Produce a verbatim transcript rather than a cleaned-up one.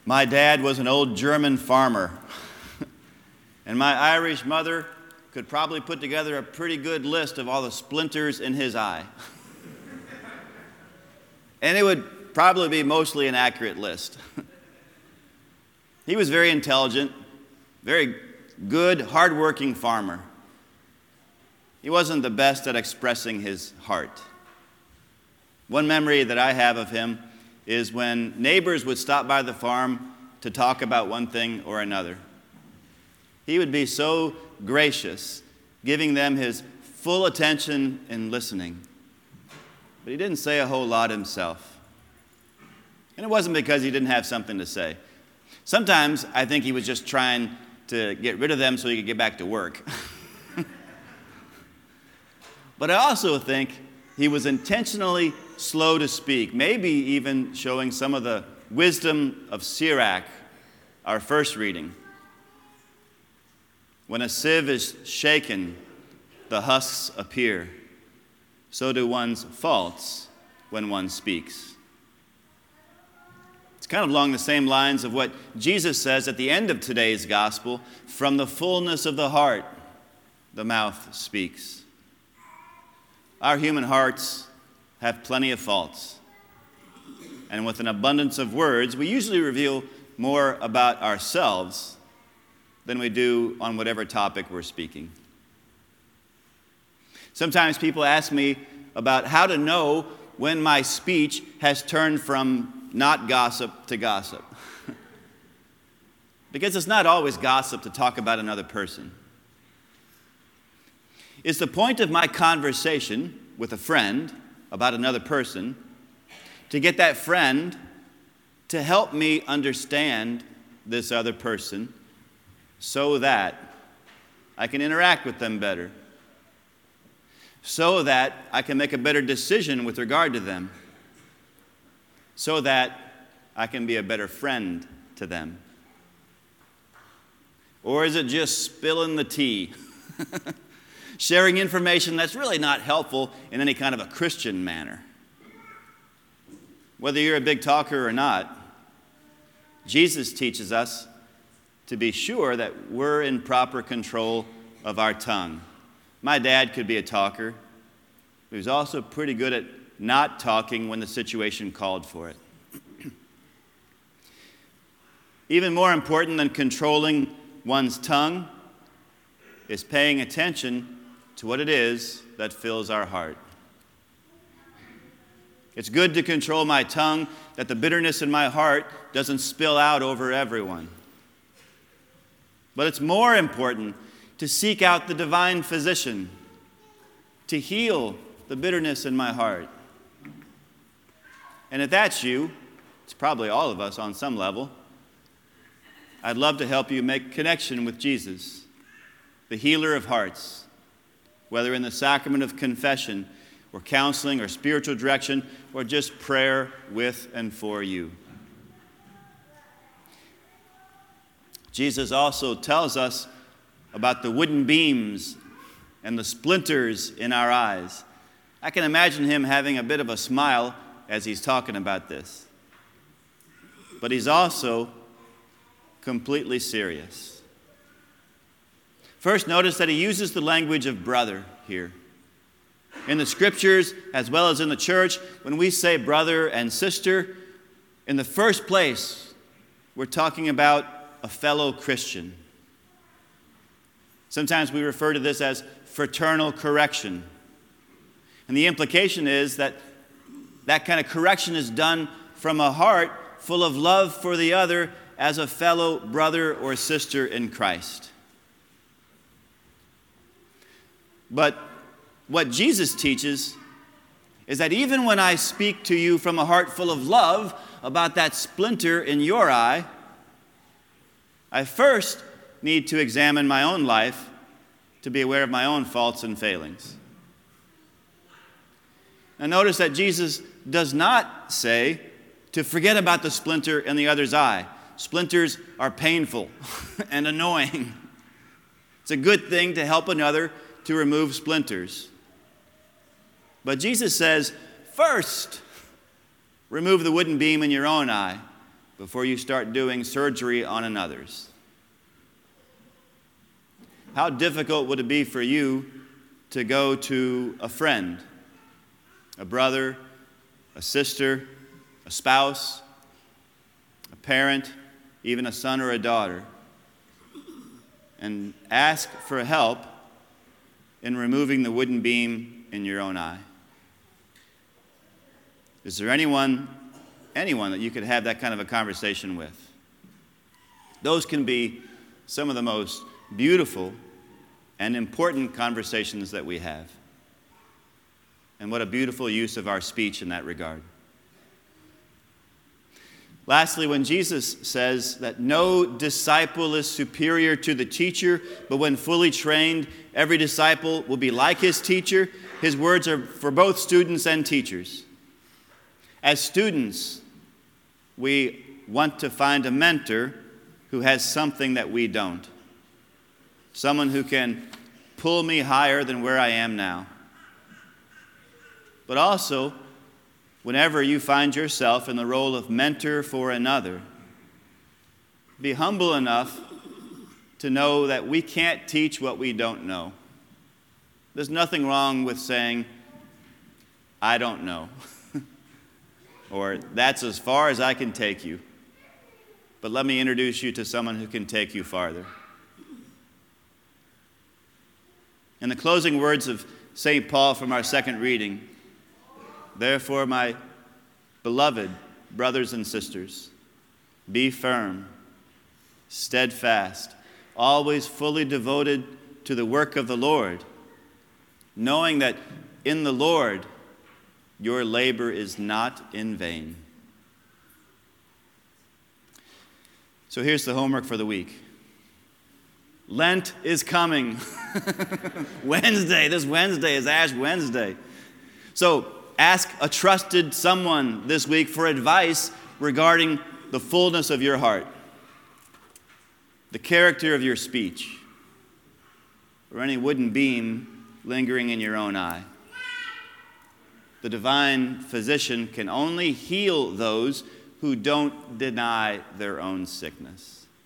My dad was an old German farmer, and my Irish mother could probably put together a pretty good list of all the splinters in his eye. And it would probably be mostly an accurate list. He was very intelligent, very good, hardworking farmer. He wasn't the best at expressing his heart. One memory that I have of him is when neighbors would stop by the farm to talk about one thing or another. He would be so gracious, giving them his full attention and listening. But he didn't say a whole lot himself. And it wasn't because he didn't have something to say. Sometimes I think he was just trying to get rid of them so he could get back to work. But I also think he was intentionally slow to speak, maybe even showing some of the wisdom of Sirach, our first reading. When a sieve is shaken, the husks appear. So do one's faults when one speaks. It's kind of along the same lines of what Jesus says at the end of today's gospel, from the fullness of the heart, the mouth speaks. Our human hearts have plenty of faults. And with an abundance of words, we usually reveal more about ourselves than we do on whatever topic we're speaking. Sometimes people ask me about how to know when my speech has turned from not gossip to gossip. Because it's not always gossip to talk about another person. Is the point of my conversation with a friend about another person to get that friend to help me understand this other person so that I can interact with them better, so that I can make a better decision with regard to them, so that I can be a better friend to them? Or is it just spilling the tea? Sharing information that's really not helpful in any kind of a Christian manner. Whether you're a big talker or not, Jesus teaches us to be sure that we're in proper control of our tongue. My dad could be a talker, but he was also pretty good at not talking when the situation called for it. Even more important than controlling one's tongue is paying attention to what it is that fills our heart. It's good to control my tongue, that the bitterness in my heart doesn't spill out over everyone. But it's more important to seek out the divine physician, to heal the bitterness in my heart. And if that's you, it's probably all of us on some level, I'd love to help you make connection with Jesus, the healer of hearts, whether in the sacrament of confession or counseling or spiritual direction or just prayer with and for you. Jesus also tells us about the wooden beams and the splinters in our eyes. I can imagine him having a bit of a smile as he's talking about this. But he's also completely serious. First, notice that he uses the language of brother here. In the scriptures, as well as in the church, when we say brother and sister, in the first place, we're talking about a fellow Christian. Sometimes we refer to this as fraternal correction. And the implication is that that kind of correction is done from a heart full of love for the other as a fellow brother or sister in Christ. But what Jesus teaches is that even when I speak to you from a heart full of love about that splinter in your eye, I first need to examine my own life to be aware of my own faults and failings. Now notice that Jesus does not say to forget about the splinter in the other's eye. Splinters are painful and annoying. It's a good thing to help another to remove splinters. But Jesus says, first, remove the wooden beam in your own eye before you start doing surgery on another's? How difficult would it be for you to go to a friend, a brother, a sister, a spouse, a parent, even a son or a daughter, and ask for help in removing the wooden beam in your own eye? Is there anyone, anyone that you could have that kind of a conversation with? Those can be some of the most beautiful and important conversations that we have. And what a beautiful use of our speech in that regard. Lastly, when Jesus says that no disciple is superior to the teacher, but when fully trained, every disciple will be like his teacher, his words are for both students and teachers. As students, we want to find a mentor who has something that we don't. Someone who can pull me higher than where I am now. But also, whenever you find yourself in the role of mentor for another, be humble enough to know that we can't teach what we don't know. There's nothing wrong with saying, I don't know. Or, that's as far as I can take you. But let me introduce you to someone who can take you farther. In the closing words of Saint Paul from our second reading, therefore, my beloved brothers and sisters, be firm, steadfast, always fully devoted to the work of the Lord, knowing that in the Lord your labor is not in vain. So here's the homework for the week. Lent is coming. Wednesday, this Wednesday is Ash Wednesday. So ask a trusted someone this week for advice regarding the fullness of your heart, the character of your speech, or any wooden beam lingering in your own eye. The divine physician can only heal those who don't deny their own sickness.